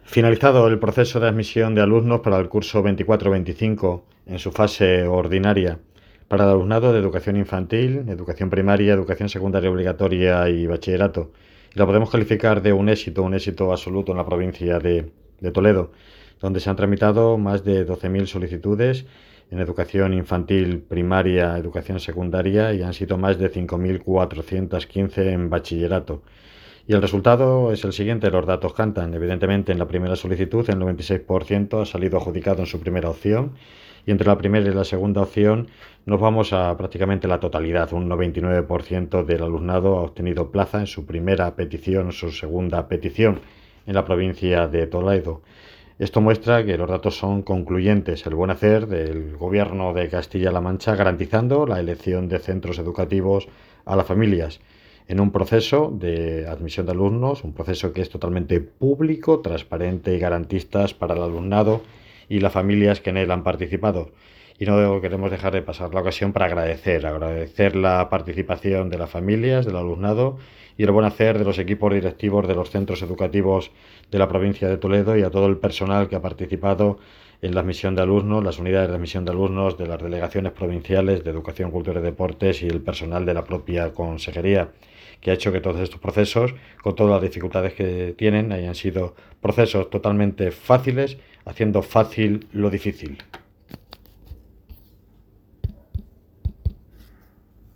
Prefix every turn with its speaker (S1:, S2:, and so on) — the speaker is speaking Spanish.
S1: Finalizado el proceso de admisión de alumnos para el curso 24-25 en su fase ordinaria para el alumnado de educación infantil, educación primaria, educación secundaria obligatoria y bachillerato, y lo podemos calificar de un éxito absoluto en la provincia de Toledo, donde se han tramitado más de 12.000 solicitudes en educación infantil, primaria, educación secundaria y han sido más de 5.415 en bachillerato. Y el resultado es el siguiente, los datos cantan. Evidentemente, en la primera solicitud el 96% ha salido adjudicado en su primera opción y entre la primera y la segunda opción nos vamos a prácticamente la totalidad. Un 99% del alumnado ha obtenido plaza en su primera petición o su segunda petición en la provincia de Toledo. Esto muestra que los datos son concluyentes, el buen hacer del Gobierno de Castilla-La Mancha garantizando la elección de centros educativos a las familias en un proceso de admisión de alumnos, un proceso que es totalmente público, transparente y garantista para el alumnado y las familias que en él han participado. Y no queremos dejar de pasar la ocasión para agradecer la participación de las familias, del alumnado y el buen hacer de los equipos directivos de los centros educativos de la provincia de Toledo y a todo el personal que ha participado en la admisión de alumnos, las unidades de admisión de alumnos de las delegaciones provinciales de Educación, Cultura y Deportes y el personal de la propia consejería, que ha hecho que todos estos procesos, con todas las dificultades que tienen, hayan sido procesos totalmente fáciles, haciendo fácil lo difícil.